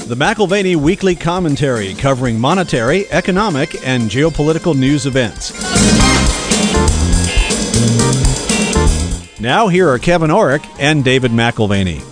The McAlvany Weekly Commentary, covering monetary, economic, and geopolitical news events. Now here are Kevin Orrick and David McAlvany.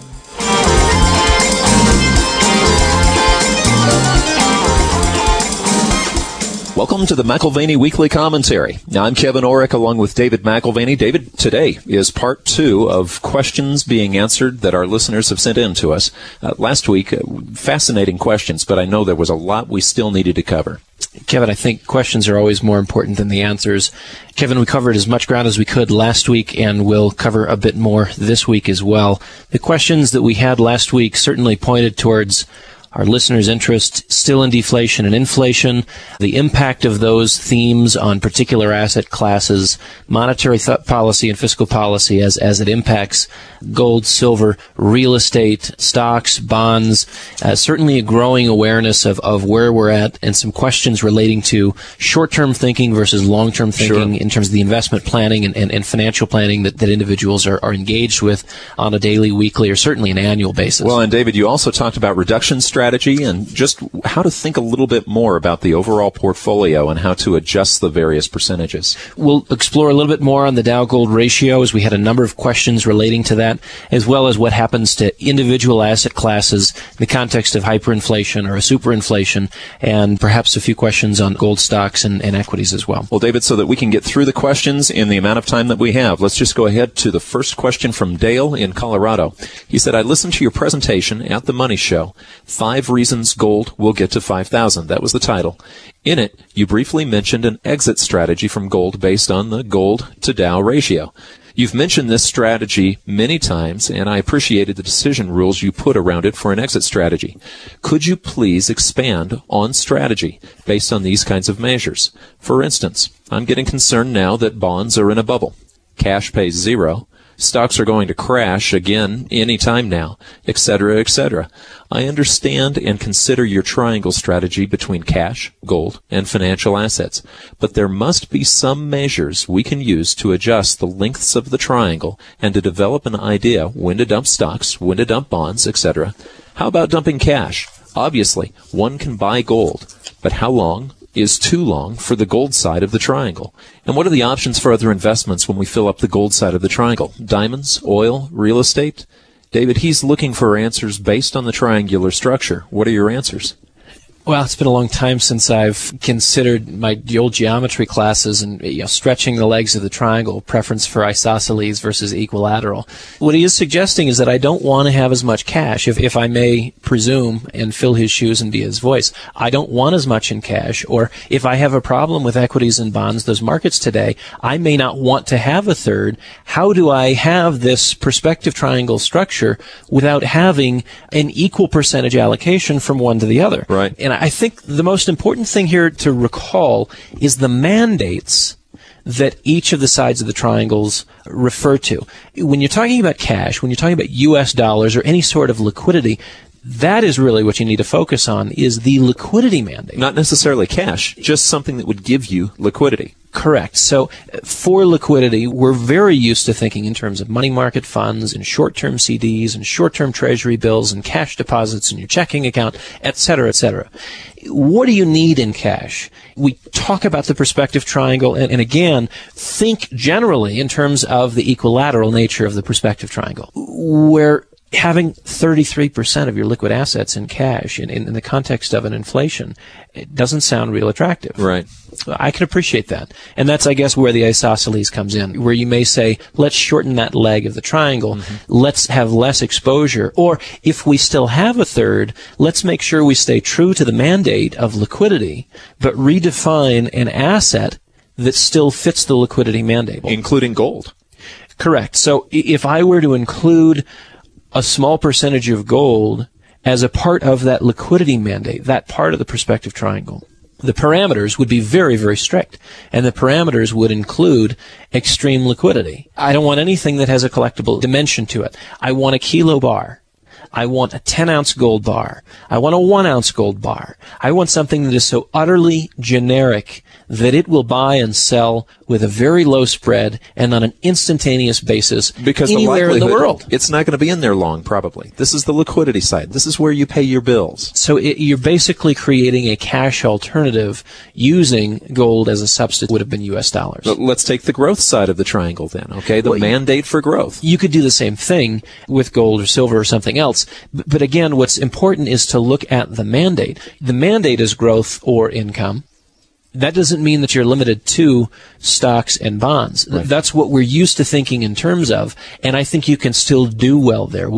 Welcome to the McAlvany Weekly Commentary. Now, I'm Kevin Orrick along with David McAlvany. David, today is part 2 of questions being answered that our listeners have sent in to us. Last week, fascinating questions, but I know there was a lot we still needed to cover. Kevin, I think questions are always more important than the answers. Kevin, we covered as much ground as we could last week, and we'll cover a bit more this week as well. The questions that we had last week certainly pointed towards our listeners' interest still in deflation and inflation, the impact of those themes on particular asset classes, monetary policy and fiscal policy as it impacts gold, silver, real estate, stocks, bonds, certainly a growing awareness of where we're at, and some questions relating to short-term thinking versus long-term thinking in terms of the investment planning and financial planning that individuals are engaged with on a daily, weekly, or certainly an annual basis. Well, and David, you also talked about reduction strategy and just how to think a little bit more about the overall portfolio and how to adjust the various percentages. We'll explore a little bit more on the Dow-Gold ratio, as we had a number of questions relating to that, as well as what happens to individual asset classes in the context of hyperinflation or a superinflation, and perhaps a few questions on gold stocks and equities as well. Well, David, so that we can get through the questions in the amount of time that we have, let's just go ahead to the first question from Dale in Colorado. He said, I listened to your presentation at the Money Show, 5 Reasons Gold Will Get to 5,000. That was the title. In it, you briefly mentioned an exit strategy from gold based on the gold to Dow ratio. You've mentioned this strategy many times, and I appreciated the decision rules you put around it for an exit strategy. Could you please expand on strategy based on these kinds of measures? For instance, I'm getting concerned now that bonds are in a bubble. Cash pays 0. Stocks are going to crash again any time now, etc., etc. I understand and consider your triangle strategy between cash, gold, and financial assets, but there must be some measures we can use to adjust the lengths of the triangle and to develop an idea when to dump stocks, when to dump bonds, etc. How about dumping cash? Obviously, one can buy gold, but how long is too long for the gold side of the triangle? And what are the options for other investments when we fill up the gold side of the triangle? Diamonds, oil, real estate? David, he's looking for answers based on the triangular structure. What are your answers? Well, it's been a long time since I've considered the old geometry classes and stretching the legs of the triangle, preference for isosceles versus equilateral. What he is suggesting is that I don't want to have as much cash, if I may presume and fill his shoes and be his voice. I don't want as much in cash, or if I have a problem with equities and bonds, those markets today, I may not want to have a third. How do I have this perspective triangle structure without having an equal percentage allocation from one to the other? Right. And I think the most important thing here to recall is the mandates that each of the sides of the triangles refer to. When you're talking about cash, when you're talking about U.S. dollars or any sort of liquidity, that is really what you need to focus on, is the liquidity mandate. Not necessarily cash, just something that would give you liquidity. Correct. So for liquidity, we're very used to thinking in terms of money market funds and short-term CDs and short-term treasury bills and cash deposits in your checking account, et cetera, et cetera. What do you need in cash? We talk about the perspective triangle, and again, think generally in terms of the equilateral nature of the perspective triangle, where having 33% of your liquid assets in cash in the context of an inflation, it doesn't sound real attractive. Right. I can appreciate that. And that's, I guess, where the isosceles comes in, where you may say, let's shorten that leg of the triangle. Mm-hmm. Let's have less exposure. Or if we still have a third, let's make sure we stay true to the mandate of liquidity, but redefine an asset that still fits the liquidity mandate. Including gold. Correct. So if I were to include a small percentage of gold as a part of that liquidity mandate, that part of the perspective triangle, the parameters would be very, very strict. And the parameters would include extreme liquidity. I don't want anything that has a collectible dimension to it. I want a kilo bar. I want a 10-ounce gold bar. I want a 1-ounce gold bar. I want something that is so utterly generic that it will buy and sell with a very low spread and on an instantaneous basis because anywhere in the world. It's not going to be in there long, probably. This is the liquidity side. This is where you pay your bills. So you're basically creating a cash alternative using gold as a substitute would have been U.S. dollars. But let's take the growth side of the triangle then, okay? The mandate for growth. You could do the same thing with gold or silver or something else. But again, what's important is to look at the mandate. The mandate is growth or income. That doesn't mean that you're limited to stocks and bonds. Right. That's what we're used to thinking in terms of, and I think you can still do well there.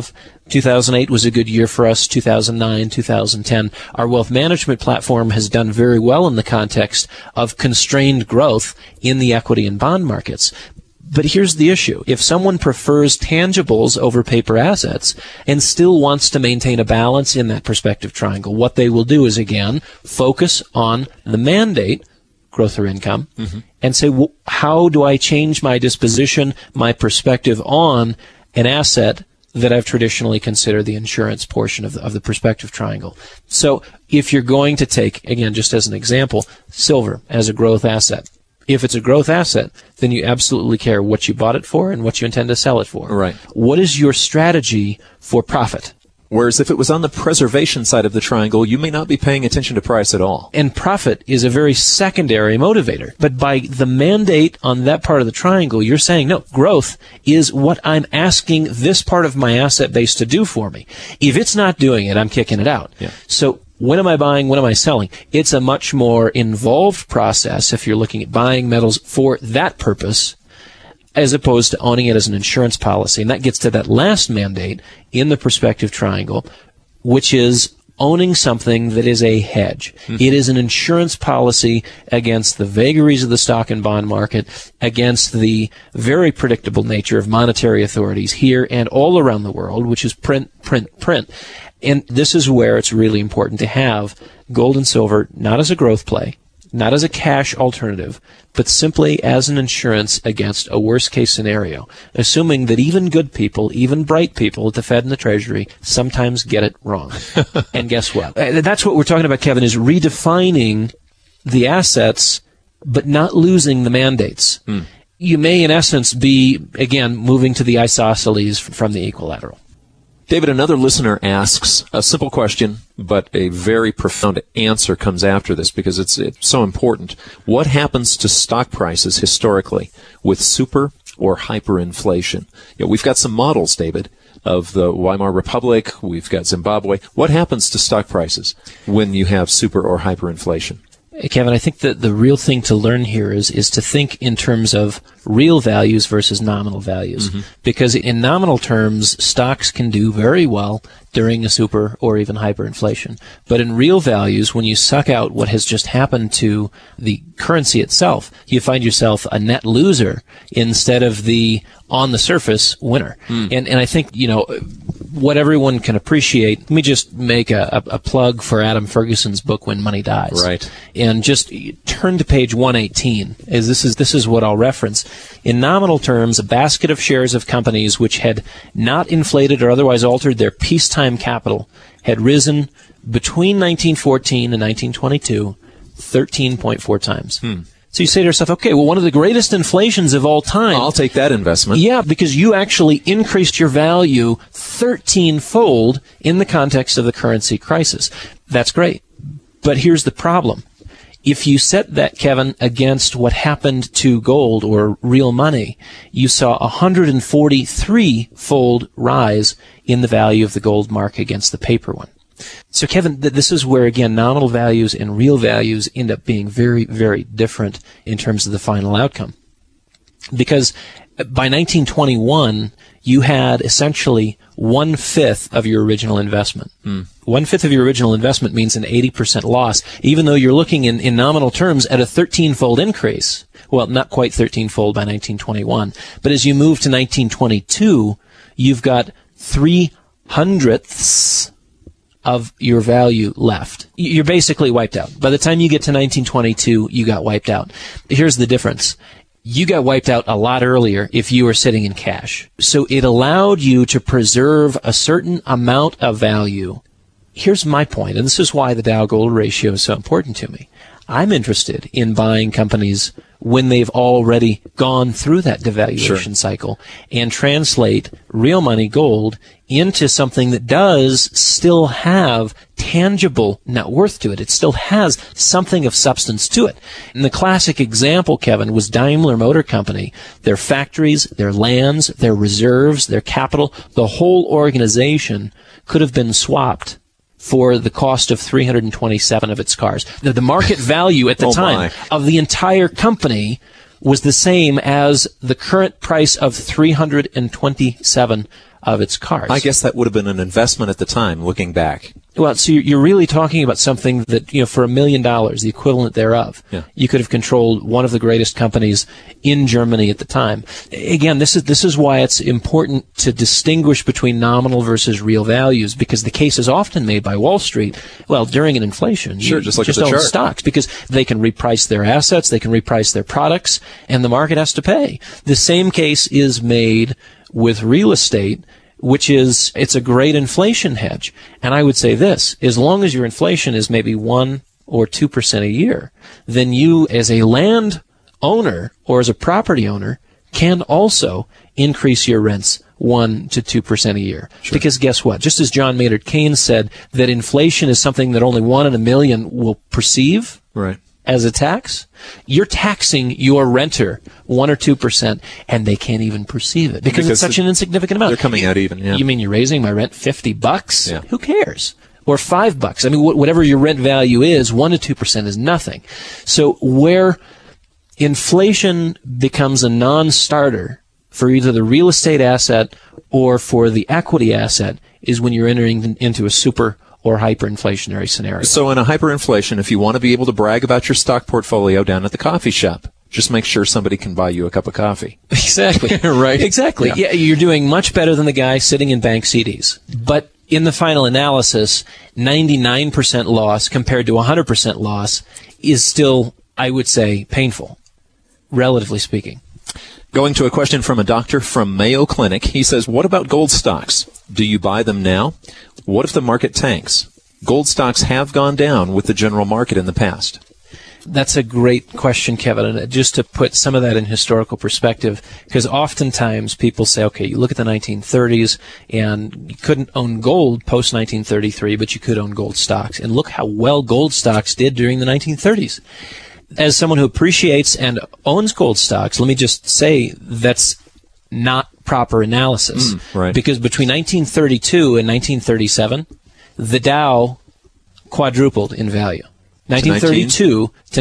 2008 was a good year for us, 2009, 2010. Our wealth management platform has done very well in the context of constrained growth in the equity and bond markets. But here's the issue. If someone prefers tangibles over paper assets and still wants to maintain a balance in that perspective triangle, what they will do is, again, focus on the mandate, growth or income, and say, well, how do I change my disposition, my perspective on an asset that I've traditionally considered the insurance portion of the perspective triangle? So if you're going to take, again, just as an example, silver as a growth asset, if it's a growth asset, then you absolutely care what you bought it for and what you intend to sell it for. Right. What is your strategy for profit? Whereas if it was on the preservation side of the triangle, you may not be paying attention to price at all. And profit is a very secondary motivator. But by the mandate on that part of the triangle, you're saying, no, growth is what I'm asking this part of my asset base to do for me. If it's not doing it, I'm kicking it out. Yeah. So when am I buying? When am I selling? It's a much more involved process if you're looking at buying metals for that purpose, as opposed to owning it as an insurance policy. And that gets to that last mandate in the perspective triangle, which is owning something that is a hedge. It is an insurance policy against the vagaries of the stock and bond market, against the very predictable nature of monetary authorities here and all around the world, which is print, print, print. And this is where it's really important to have gold and silver not as a growth play, not as a cash alternative, but simply as an insurance against a worst-case scenario, assuming that even good people, even bright people at the Fed and the Treasury sometimes get it wrong. And guess what? That's what we're talking about, Kevin, is redefining the assets, but not losing the mandates. You may, in essence, be, again, moving to the isosceles from the equilateral. David, another listener asks a simple question, but a very profound answer comes after this because it's so important. What happens to stock prices historically with super or hyperinflation? We've got some models, David, of the Weimar Republic. We've got Zimbabwe. What happens to stock prices when you have super or hyperinflation? Kevin, I think that the real thing to learn here is to think in terms of real values versus nominal values. Because in nominal terms, stocks can do very well during a super or even hyperinflation. But in real values, when you suck out what has just happened to the currency itself, you find yourself a net loser instead of the, on the surface, winner. And I think, what everyone can appreciate, let me just make a plug for Adam Ferguson's book, When Money Dies. Right. And just turn to page 118, as this is what I'll reference. In nominal terms, a basket of shares of companies which had not inflated or otherwise altered their peacetime capital had risen between 1914 and 1922 13.4 times. So you say to yourself, okay, well, one of the greatest inflations of all time. I'll take that investment. Yeah, because you actually increased your value 13-fold in the context of the currency crisis. That's great. But here's the problem. If you set that, Kevin, against what happened to gold or real money, you saw a 143-fold rise in the value of the gold mark against the paper one. So, Kevin, this is where, again, nominal values and real values end up being very, very different in terms of the final outcome. Because by 1921, you had essentially 1/5 of your original investment. 1/5 of your original investment means an 80% loss, even though you're looking in nominal terms at a 13-fold increase. Well, not quite 13-fold by 1921. But as you move to 1922, you've got 3/100ths of your value left. You're basically wiped out. By the time you get to 1922, you got wiped out. Here's the difference. You got wiped out a lot earlier if you were sitting in cash. So it allowed you to preserve a certain amount of value. Here's my point, and this is why the Dow Gold ratio is so important to me. I'm interested in buying companies when they've already gone through that devaluation cycle and translate real money gold into something that does still have tangible net worth to it. It still has something of substance to it. And the classic example, Kevin, was Daimler Motor Company. Their factories, their lands, their reserves, their capital, the whole organization could have been swapped for the cost of 327 of its cars. The market value at the time of the entire company was the same as the current price of 327 of its cars. I guess that would have been an investment at the time, looking back. Well, so you're really talking about something that, for $1 million, the equivalent thereof, you could have controlled one of the greatest companies in Germany at the time. Again, this is why it's important to distinguish between nominal versus real values, because the case is often made by Wall Street. Well, during an inflation, just like just the own chart. stocks because they can reprice their assets, they can reprice their products, and the market has to pay. The same case is made with real estate, which is, it's a great inflation hedge. And I would say this, as long as your inflation is maybe 1 or 2% a year, then you as a land owner or as a property owner can also increase your rents 1 to 2% a year. Sure. Because guess what? Just as John Maynard Keynes said that inflation is something that only 1 in a million will perceive. Right. As a tax, you're taxing your renter 1 or 2%, and they can't even perceive it because it's such an insignificant amount. They're coming out even. Yeah. You mean you're raising my rent $50? Yeah. Who cares? Or $5? I mean, whatever your rent value is, 1 to 2% is nothing. So where inflation becomes a non-starter for either the real estate asset or for the equity asset is when you're entering into a super or hyperinflationary scenario. So in a hyperinflation, if you want to be able to brag about your stock portfolio down at the coffee shop, just make sure somebody can buy you a cup of coffee. Exactly. Right. Exactly. Yeah, you're doing much better than the guy sitting in bank CDs. But in the final analysis, 99% loss compared to 100% loss is still, I would say, painful, relatively speaking. Going to a question from a doctor from Mayo Clinic. He says, what about gold stocks? Do you buy them now? What if the market tanks? Gold stocks have gone down with the general market in the past. That's a great question, Kevin. And just to put some of that in historical perspective, because oftentimes people say, okay, you look at the 1930s and you couldn't own gold post-1933, but you could own gold stocks. And look how well gold stocks did during the 1930s. As someone who appreciates and owns gold stocks, let me just say that's not proper analysis. Right. Because between 1932 and 1937, the Dow quadrupled in value. 1932 to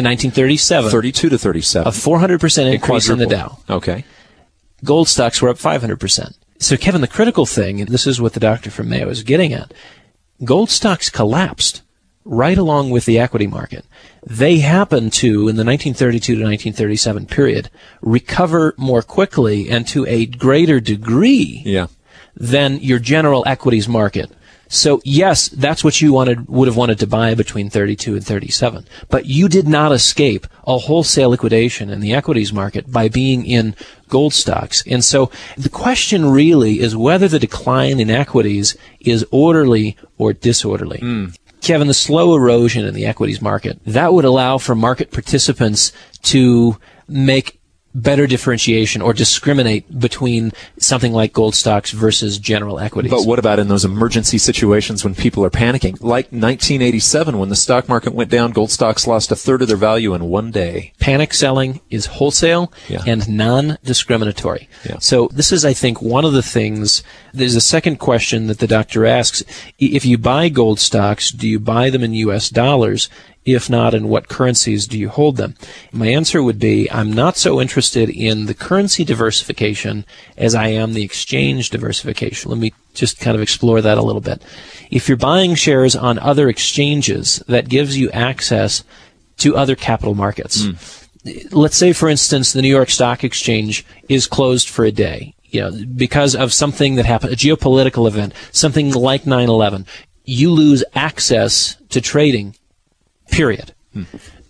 1937. 32 to 37. A 400% increase in the Dow. Okay. Gold stocks were up 500%. So, Kevin, the critical thing, and this is what the doctor from Mayo is getting at, gold stocks collapsed right along with the equity market. They happened to, in the 1932 to 1937 period, recover more quickly and to a greater degree than your general equities market. So, yes, that's what you would have wanted to buy between 32 and 37. But you did not escape a wholesale liquidation in the equities market by being in gold stocks. And so the question really is whether the decline in equities is orderly or disorderly. Kevin, the slow erosion in the equities market, that would allow for market participants to make better differentiation or discriminate between something like gold stocks versus general equities. But what about in those emergency situations when people are panicking? Like 1987 when the stock market went down, gold stocks lost a third of their value in one day. Panic selling is wholesale and non-discriminatory. So this is, I think, one of the things. There's a second question that the doctor asks. If you buy gold stocks, do you buy them in U.S. dollars? If not, in what currencies do you hold them? My answer would be, I'm not so interested in the currency diversification as I am the exchange diversification. Let me just kind of explore that a little bit. If you're buying shares on other exchanges, that gives you access to other capital markets. Let's say, for instance, the New York Stock Exchange is closed for a day, because of something that happened, a geopolitical event, something like 9/11. You lose access to trading. Period.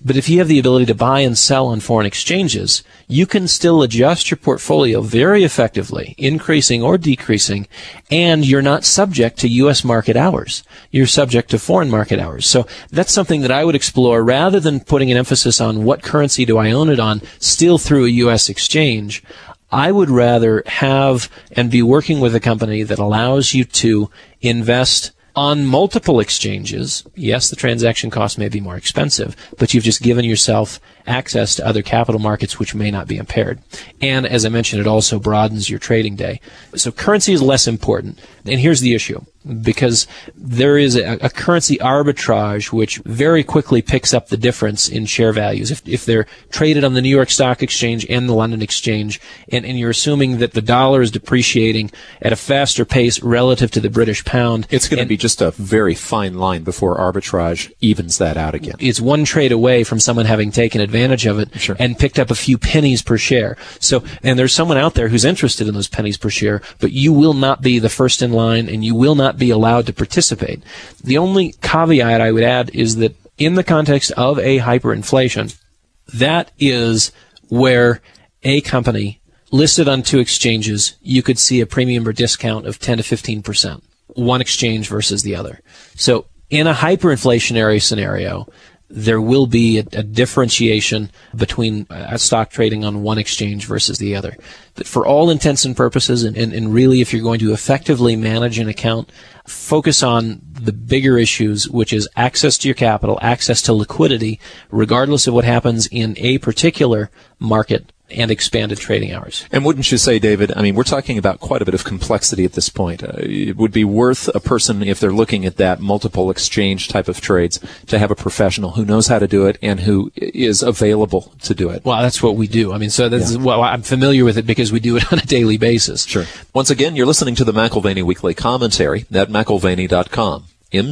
But if you have the ability to buy and sell on foreign exchanges, you can still adjust your portfolio very effectively, increasing or decreasing, and you're not subject to U.S. market hours. You're subject to foreign market hours. So that's something that I would explore rather than putting an emphasis on what currency do I own it on, still through a U.S. exchange. I would rather have and be working with a company that allows you to invest on multiple exchanges. Yes, the transaction cost may be more expensive, but you've just given yourself access to other capital markets which may not be impaired. And as I mentioned, it also broadens your trading day. So currency is less important. And here's the issue. Because there is a currency arbitrage which very quickly picks up the difference in share values. If they're traded on the New York Stock Exchange and the London Exchange, and you're assuming that the dollar is depreciating at a faster pace relative to the British pound. It's going to be just a very fine line before arbitrage evens that out again. It's one trade away from someone having taken advantage of it Sure. and picked up a few pennies per share. So, and there's someone out there who's interested in those pennies per share, but you will not be the first in line and you will not be allowed to participate. The only caveat I would add is that in the context of a hyperinflation, that is where a company listed on two exchanges, you could see a premium or discount of 10 to 15%, one exchange versus the other. So in a hyperinflationary scenario, there will be a differentiation between stock trading on one exchange versus the other. But for all intents and purposes, and really if you're going to effectively manage an account, focus on the bigger issues, which is access to your capital, access to liquidity, regardless of what happens in a particular market, and expanded trading hours. And wouldn't you say, David, I mean, we're talking about quite a bit of complexity at this point. It would be worth a person, if they're looking at that multiple exchange type of trades, to have a professional who knows how to do it and who is available to do it. Well, that's what we do. I mean, so that's, well, I'm familiar with it because we do it on a daily basis. Sure. Once again, you're listening to the McAlvany Weekly Commentary at McAlvany.com.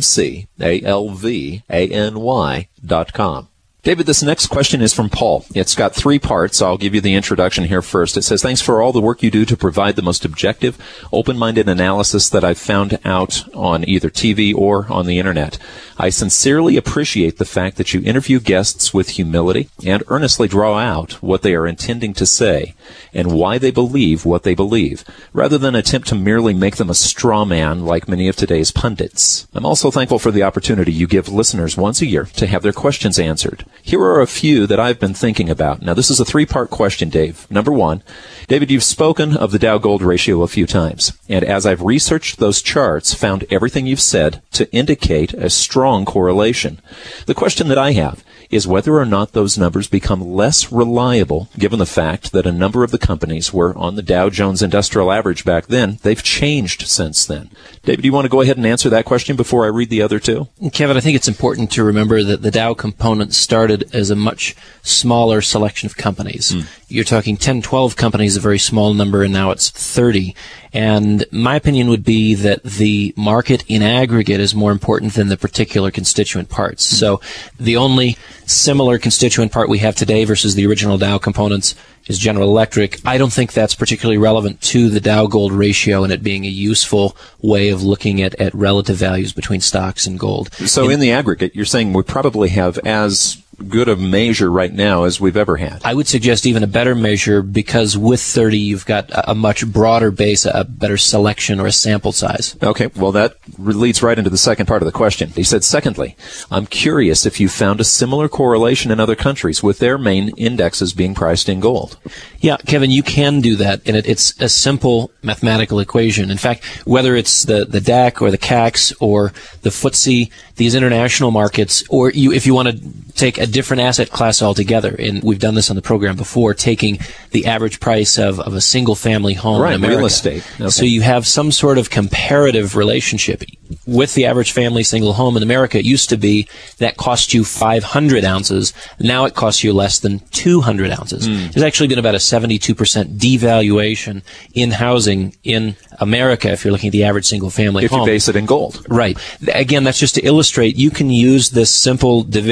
McAlvany.com. David, this next question is from Paul. It's got 3 parts. I'll give you the introduction here first. It says, thanks for all the work you do to provide the most objective, open-minded analysis that I've found out on either TV or on the Internet. I sincerely appreciate the fact that you interview guests with humility and earnestly draw out what they are intending to say and why they believe what they believe, rather than attempt to merely make them a straw man like many of today's pundits. I'm also thankful for the opportunity you give listeners once a year to have their questions answered. Here are a few that I've been thinking about. Now, this is a 3-part question, Dave. Number 1, David, you've spoken of the Dow-Gold ratio a few times, and as I've researched those charts, found everything you've said to indicate a strong correlation. The question that I have is whether or not those numbers become less reliable given the fact that a number of the companies were on the Dow Jones Industrial Average back then. They've changed since then. David, do you want to go ahead and answer that question before I read the other 2? Kevin, I think it's important to remember that the Dow component started as a much smaller selection of companies. You're talking 10, 12 companies, a very small number, and now it's 30. And my opinion would be that the market in aggregate is more important than the particular constituent parts. So the only similar constituent part we have today versus the original Dow components is General Electric. I don't think that's particularly relevant to the Dow-Gold ratio and it being a useful way of looking at relative values between stocks and gold. So in the aggregate, you're saying we probably have as good a measure right now as we've ever had. I would suggest even a better measure because with 30 you've got a much broader base, a better selection or a sample size. Okay, well that leads right into the second part of the question. He said, secondly, I'm curious if you found a similar correlation in other countries with their main indexes being priced in gold. Yeah, Kevin, you can do that, and it's a simple mathematical equation. In fact, whether it's the DAC or the CAC or the FTSE, these international markets, or if you want to take a different asset class altogether, and we've done this on the program before, taking the average price of a single-family home in America. Real estate. Okay. So you have some sort of comparative relationship. With the average family single home in America, it used to be that cost you 500 ounces. Now it costs you less than 200 ounces. There's actually been about a 72% devaluation in housing in America if you're looking at the average single-family home. If you base it in gold. Right. Again, that's just to illustrate you can use this simple division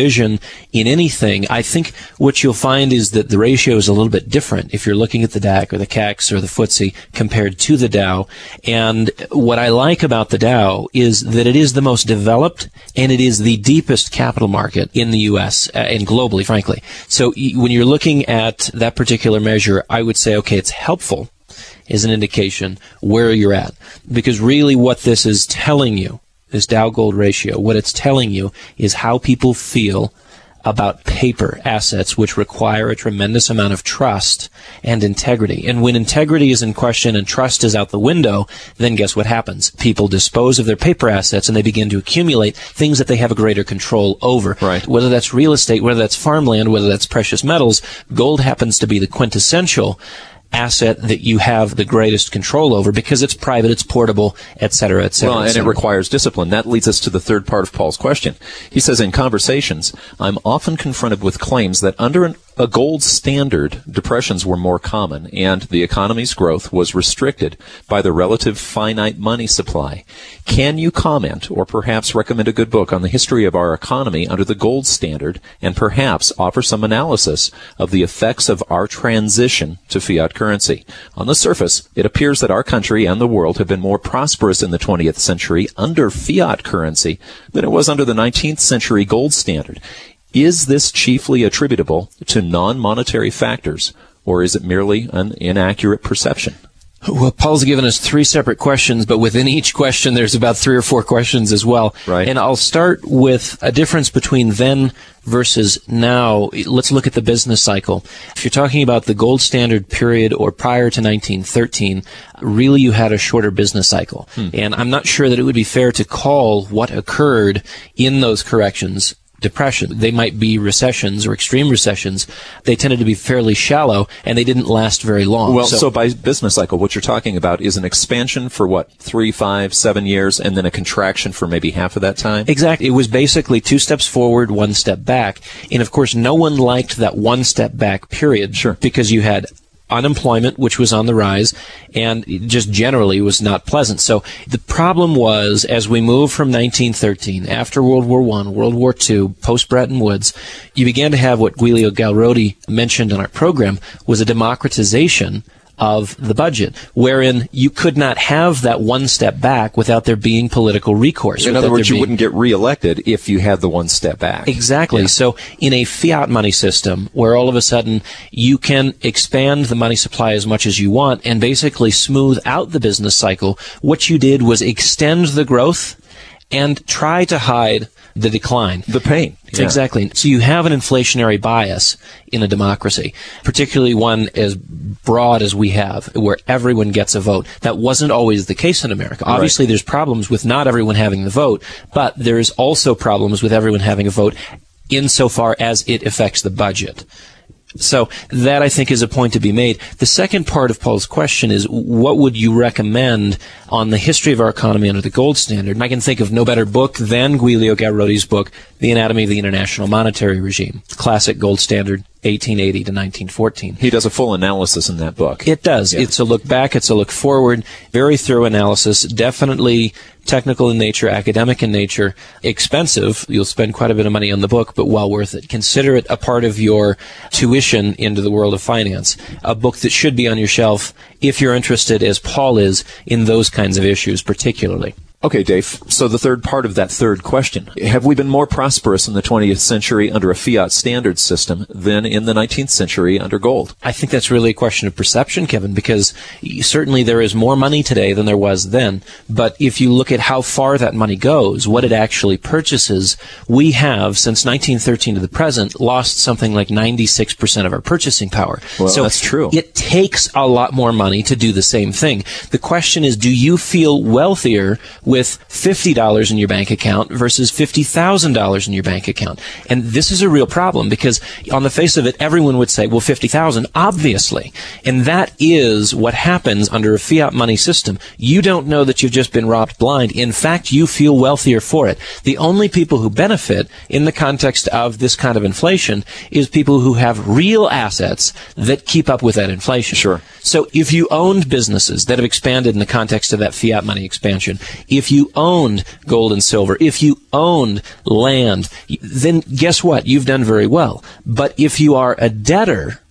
in anything, I think what you'll find is that the ratio is a little bit different if you're looking at the DAC or the CAC or the FTSE compared to the Dow. And what I like about the Dow is that it is the most developed and it is the deepest capital market in the U.S. And globally, frankly. So when you're looking at that particular measure, I would say, okay, it's helpful as an indication where you're at. Because really what this is telling you, this Dow-Gold ratio, what it's telling you is how people feel about paper assets, which require a tremendous amount of trust and integrity. And when integrity is in question and trust is out the window, then guess what happens? People dispose of their paper assets and they begin to accumulate things that they have a greater control over. Right. Whether that's real estate, whether that's farmland, whether that's precious metals, gold happens to be the quintessential asset that you have the greatest control over because it's private, it's portable, et cetera, et cetera. Well, and it requires discipline. That leads us to the third part of Paul's question. He says, in conversations, I'm often confronted with claims that under a gold standard, depressions were more common and the economy's growth was restricted by the relative finite money supply. Can you comment or perhaps recommend a good book on the history of our economy under the gold standard and perhaps offer some analysis of the effects of our transition to fiat currency? On the surface, it appears that our country and the world have been more prosperous in the 20th century under fiat currency than it was under the 19th century gold standard. Is this chiefly attributable to non-monetary factors, or is it merely an inaccurate perception? Well, Paul's given us 3 separate questions, but within each question there's about 3 or 4 questions as well. Right. And I'll start with a difference between then versus now. Let's look at the business cycle. If you're talking about the gold standard period or prior to 1913, really you had a shorter business cycle. And I'm not sure that it would be fair to call what occurred in those corrections depression. They might be recessions or extreme recessions. They tended to be fairly shallow, and they didn't last very long. Well, so by business cycle, what you're talking about is an expansion for, 3, 5, 7 years, and then a contraction for maybe half of that time? Exactly. It was basically 2 steps forward, 1 step back. And, of course, no one liked that 1 step back period. Sure. Because you had unemployment, which was on the rise, and just generally was not pleasant. So the problem was, as we moved from 1913, after World War I, World War II, post-Bretton Woods, you began to have what Giulio Galrodi mentioned in our program was a democratization of the budget, wherein you could not have that 1 step back without there being political recourse. In other words, you wouldn't get reelected if you had the 1 step back. Exactly. Yeah. So in a fiat money system where all of a sudden you can expand the money supply as much as you want and basically smooth out the business cycle, what you did was extend the growth and try to hide the decline. The pain. Yeah. Exactly. So you have an inflationary bias in a democracy, particularly one as broad as we have, where everyone gets a vote. That wasn't always the case in America. Obviously, there's problems with not everyone having the vote, but there's also problems with everyone having a vote insofar as it affects the budget. So that, I think, is a point to be made. The second part of Paul's question is, what would you recommend on the history of our economy under the gold standard? And I can think of no better book than Giulio Galrodi's book, The Anatomy of the International Monetary Regime, classic gold standard, 1880 to 1914. He does a full analysis in that book. It does. Yeah. It's a look back, it's a look forward, very thorough analysis, definitely technical in nature, academic in nature, expensive. You'll spend quite a bit of money on the book, but well worth it. Consider it a part of your tuition into the world of finance, a book that should be on your shelf if you're interested, as Paul is, in those kinds of issues particularly. Okay, Dave, so the third part of that third question. Have we been more prosperous in the 20th century under a fiat standard system than in the 19th century under gold? I think that's really a question of perception, Kevin, because certainly there is more money today than there was then. But if you look at how far that money goes, what it actually purchases, we have, since 1913 to the present, lost something like 96% of our purchasing power. Well, so that's true. It takes a lot more money to do the same thing. The question is, do you feel wealthier with $50 in your bank account versus $50,000 in your bank account? And this is a real problem because on the face of it, everyone would say, well, $50,000, obviously. And that is what happens under a fiat money system. You don't know that you've just been robbed blind. In fact, you feel wealthier for it. The only people who benefit in the context of this kind of inflation is people who have real assets that keep up with that inflation. Sure. So if you owned businesses that have expanded in the context of that fiat money expansion, if if you owned gold and silver, if you owned land, then guess what? You've done very well. But if you are a debtor,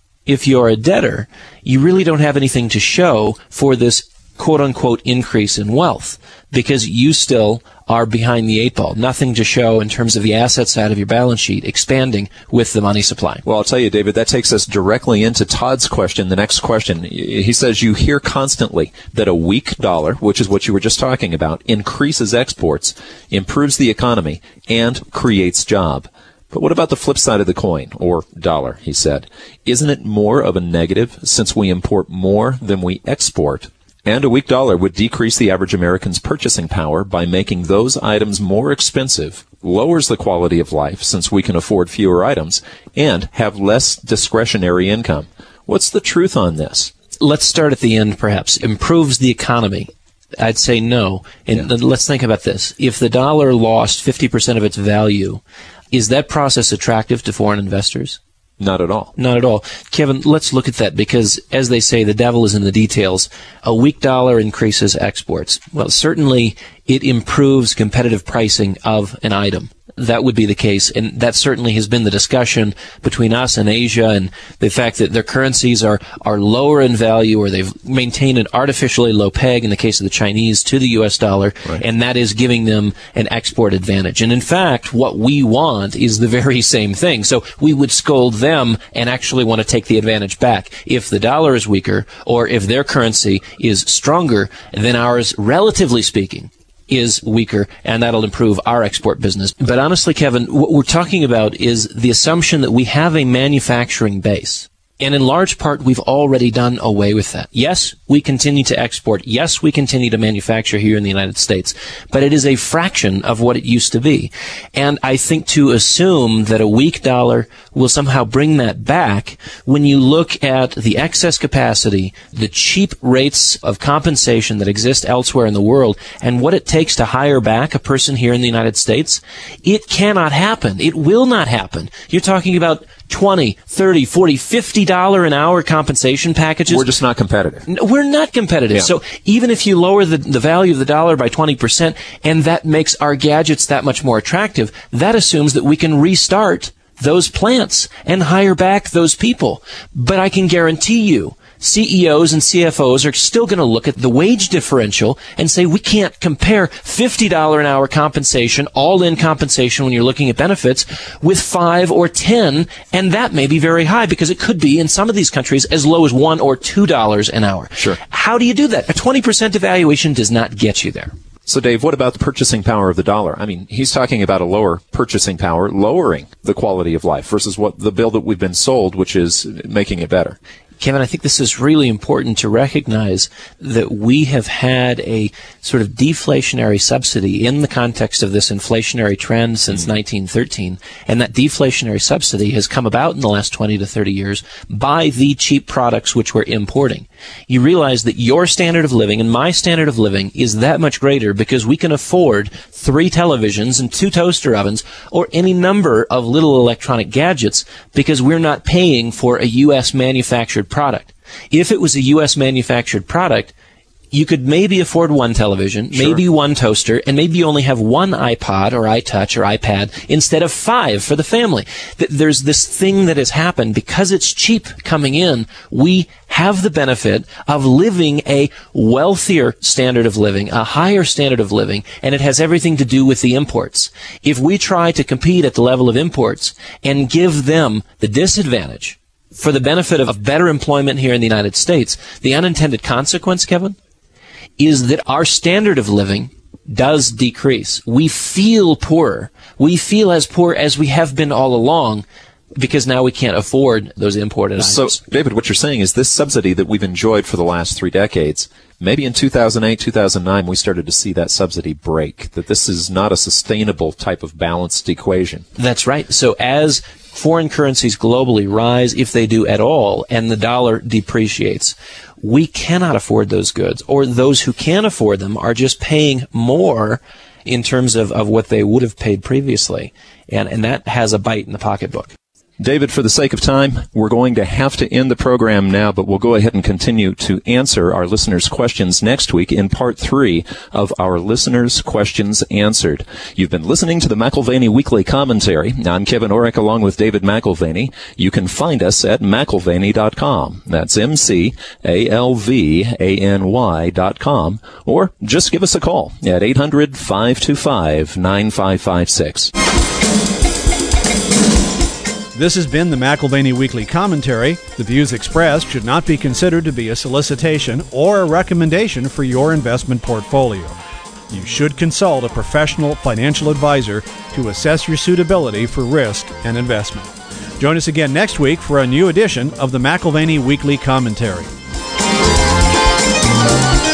you really don't have anything to show for this quote-unquote increase in wealth, because you still are behind the eight ball. Nothing to show in terms of the asset side of your balance sheet expanding with the money supply. Well, I'll tell you, David, that takes us directly into Todd's question, the next question. He says, you hear constantly that a weak dollar, which is what you were just talking about, increases exports, improves the economy, and creates job. But what about the flip side of the coin, or dollar, he said? Isn't it more of a negative since we import more than we export? And a weak dollar would decrease the average American's purchasing power by making those items more expensive, lowers the quality of life since we can afford fewer items, and have less discretionary income. What's the truth on this? Let's start at the end, perhaps. Improves the economy. I'd say no. And let's think about this. If the dollar lost 50% of its value, is that process attractive to foreign investors? Not at all. Not at all. Kevin, let's look at that, because, as they say, the devil is in the details. A weak dollar increases exports. Well, certainly it improves competitive pricing of an item. That would be the case, and that certainly has been the discussion between us and Asia, and the fact that their currencies are lower in value, or they've maintained an artificially low peg in the case of the Chinese to the U.S. dollar, right. And that is giving them an export advantage. And in fact, what we want is the very same thing. So we would scold them and actually want to take the advantage back. If the dollar is weaker, or if their currency is stronger than ours, relatively speaking, is weaker, and that'll improve our export business. But honestly, Kevin, what we're talking about is the assumption that we have a manufacturing base. And in large part, we've already done away with that. Yes, we continue to export. Yes, we continue to manufacture here in the United States. But it is a fraction of what it used to be. And I think to assume that a weak dollar will somehow bring that back, when you look at the excess capacity, the cheap rates of compensation that exist elsewhere in the world, and what it takes to hire back a person here in the United States, it cannot happen. It will not happen. You're talking about $20, $30, $40, $50 an hour compensation packages. We're just not competitive. We're not competitive. Yeah. So even if you lower the value of the dollar by 20%, and that makes our gadgets that much more attractive, that assumes that we can restart those plants and hire back those people. But I can guarantee you, CEOs and CFOs are still going to look at the wage differential and say, we can't compare $50 an hour compensation, all-in compensation when you're looking at benefits, with 5 or 10, and that may be very high, because it could be in some of these countries as low as $1 or $2 an hour. Sure. How do you do that? A 20% devaluation does not get you there. So, Dave, what about the purchasing power of the dollar? I mean, he's talking about a lower purchasing power, lowering the quality of life versus what the bill that we've been sold, which is making it better. Kevin, I think this is really important to recognize that we have had a sort of deflationary subsidy in the context of this inflationary trend since 1913, and that deflationary subsidy has come about in the last 20 to 30 years by the cheap products which we're importing. You realize that your standard of living and my standard of living is that much greater because we can afford 3 televisions and 2 toaster ovens or any number of little electronic gadgets because we're not paying for a U.S. manufactured product. If it was a U.S. manufactured product, you could maybe afford 1 television, sure, maybe 1 toaster, and maybe you only have 1 iPod or iTouch or iPad instead of 5 for the family. There's this thing that has happened because it's cheap coming in. We have the benefit of living a wealthier standard of living, a higher standard of living, and it has everything to do with the imports. If we try to compete at the level of imports and give them the disadvantage for the benefit of better employment here in the United States, the unintended consequence, Kevin, is that our standard of living does decrease. We feel poorer. We feel as poor as we have been all along because now we can't afford those imported items. So, David, what you're saying is this subsidy that we've enjoyed for the last 3 decades, maybe in 2008, 2009, we started to see that subsidy break, that this is not a sustainable type of balanced equation. That's right. So as foreign currencies globally rise, if they do at all, and the dollar depreciates, we cannot afford those goods, or those who can afford them are just paying more in terms of what they would have paid previously. And that has a bite in the pocketbook. David, for the sake of time, we're going to have to end the program now, but we'll go ahead and continue to answer our listeners' questions next week in part 3 of our listeners' questions answered. You've been listening to the McAlvany Weekly Commentary. I'm Kevin Orrick along with David McAlvany. You can find us at McAlvany.com. That's McAlvany.com. Or just give us a call at 800-525-9556. This has been the McAlvany Weekly Commentary. The views expressed should not be considered to be a solicitation or a recommendation for your investment portfolio. You should consult a professional financial advisor to assess your suitability for risk and investment. Join us again next week for a new edition of the McAlvany Weekly Commentary.